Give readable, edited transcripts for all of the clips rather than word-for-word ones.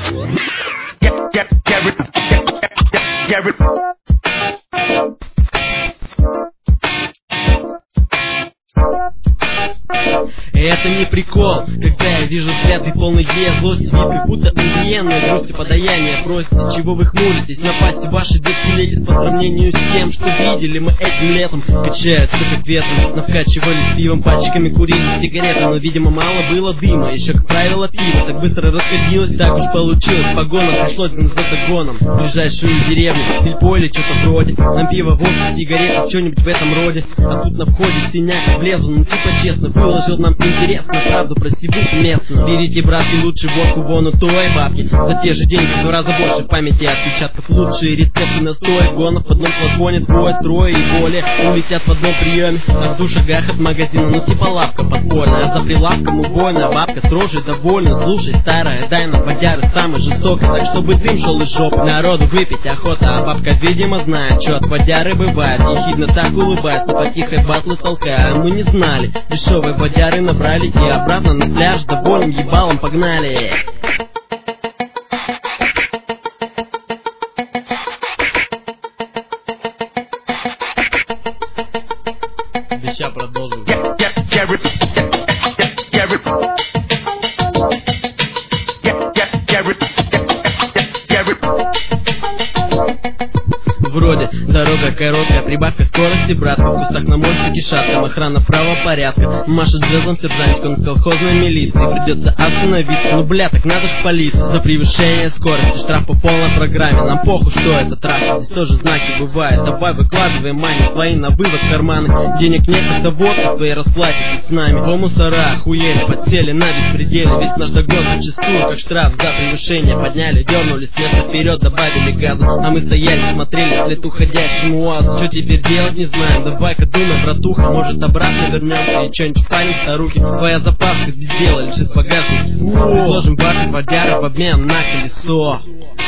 Это не прикол, когда я вижу взгляды полные злости, вид как будто убиенная грусть и подаяние просите. Чего вы хмуритесь? Напасти ваши детки летят по сравнению с тем, что видели мы этим летом. Качаются как ветром, навкачивались пивом, пачками курили сигареты, но, видимо, мало было дыма. Еще, как правило, пиво так быстро расходилось, так уж получилось. Погоном пришлось назвать гоном. В ближайшую деревню, сельпо или что-то вроде. Нам пиво, водки, сигареты, что-нибудь в этом роде. А тут на входе синяк влезла, ну типа честно, выложил нам интересно правду про сибух местную. Берите, братки, лучше водку вон у той бабки. За те же деньги в 2 раза больше в памяти отпечатков. Лучшие рецепты настоек, гонов в одном флаконе, двое, трое и более улетят в одном приеме. А в 2 шагах от магазина, ну типа лавка подпольная. А за прилавком убойная бабка строже довольна. Слушай, старая, дай нам водяры самой жестокой, так чтобы дым шел из жопы. Народу выпить охота, а бабка, видимо, знает, что от водяры бывает. Ехидно так улыбается, потихо батлы толкая. А мы не знали, дешевые водяры набрали и обратно на пляж довольным ебалом погнали. Сейчас продолжим. Вроде дорога короткая, прибавка скорости, братка. В кустах на мостике шатком, охрана правопорядка. Машет джезом сержантик, он с колхозной милиции. Придется остановиться, ну бля, так надо ж в полицию. За превышение скорости, штраф по полной программе. Нам похуй, что это трафик, здесь тоже знаки бывает. Давай выкладывай мани свои на вывод в карманы. Денег нет, тогда водка своей расплатитесь с нами. О, мусора, охуели, подсели на беспределе. Весь наш догон зачастую, как штраф за превышение. Подняли, дернули с места вперед, добавили газу. А мы стояли, смотрели вслед уходящему УАЗу. Что теперь делать, не знаем. Давай-ка думай, братуха, может обратно вернемся и что-нибудь палим, старухи. Твоя запаска здесь дело лежит в багажнике. Предложим бабки водяры в обмен на колесо.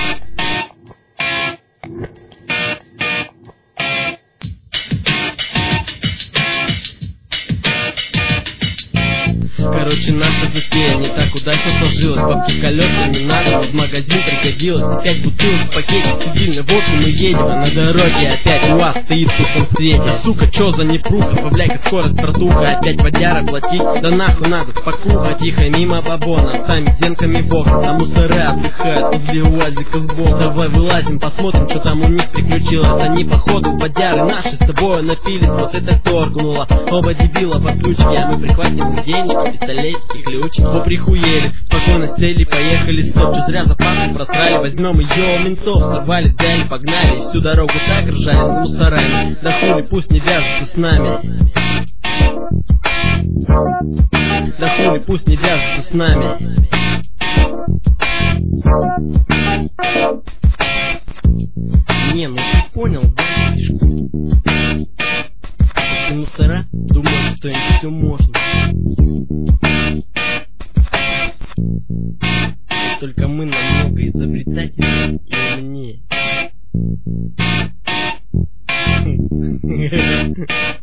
Короче, наша затея не так удачно сложилась. Бабки колеса не надо, но в магазин пригодилось. И 5 бутылок в пакете цивильной водки мы едем. А на дороге опять УАЗ стоит в пустом свете. Сука, чё за непруха, побляй-ка скорость, братуха. Опять водяра платить, да нахуй надо, спокуха. Тихо мимо бабона, сами зенками в окна. А мусоры отдыхают возле УАЗика сбоку. Давай вылазим, посмотрим, что там у них приключилось. Они походу водяры наши с тобой напились. Вот это торкнуло, оба дебила под ключики. А мы прихватим им денежки, пистолетики, ключи. Поприхуели, спокойно сели, поехали. Стоп, что зря запасы просрали. Возьмем ее у ментов, сорвали, взяли, погнали. И всю дорогу так ржали с мусорами. Да хули, пусть не вяжутся с нами. Да хули, пусть не вяжутся с нами. Не, ну ты понял, да, фишку? Эти мусора думают, что им все можно. Только мы намного изобретательнее и умнее.